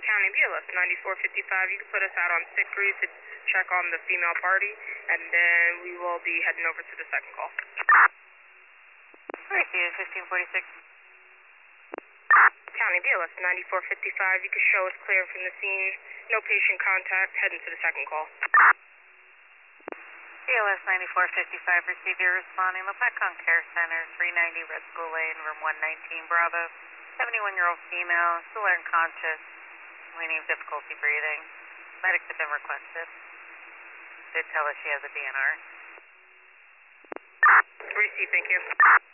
County BLS 9455. You can put us out on sick crew to check on the female party, and then we will be heading over to the second call. Receive 1546. County BLS 9455. You can show us clear from the scene. No patient contact. Heading to the second call. BLS 9455, receive your responding. La Pecon Care Center, 390 Red School Lane, room 119, Bravo. 71-year-old female, still unconscious, complaining of difficulty breathing. Medics have been requested. Did tell us she has a DNR. Receive, thank you.